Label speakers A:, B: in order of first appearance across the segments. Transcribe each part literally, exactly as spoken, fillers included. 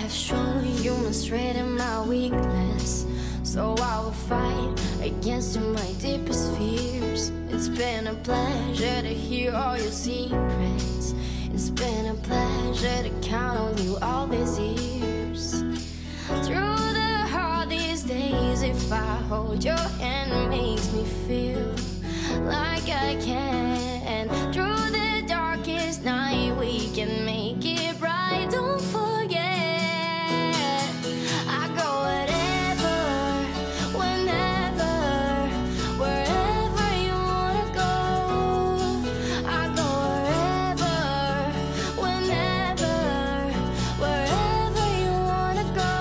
A: show you my strength and my weakness, so I will fight against my deepest fears. It's been a pleasure to hear all your secrets. It's been a pleasure to count on you all these years. Through the hardest days, if I hold your hand, it makes me feel like I can. Through the darkest night, we can make it bright. Don't forget, I go whatever, whenever, wherever you wanna go. I go wherever, whenever, wherever you wanna go.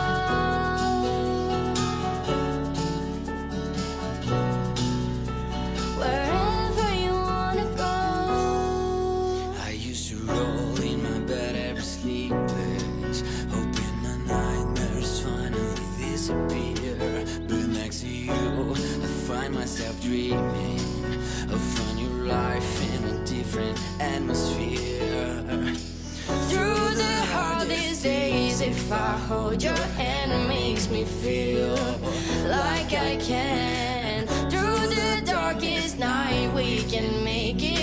A: Wherever you wanna go.
B: I used to roll in my bed every sleepless, hoping my nightmares finally disappear. But next to you, I find myself dreaming of a new life in a different atmosphere.
A: Through the hardest days, if I hold your hand, it makes me feel like I can. Through the darkest night, we can make it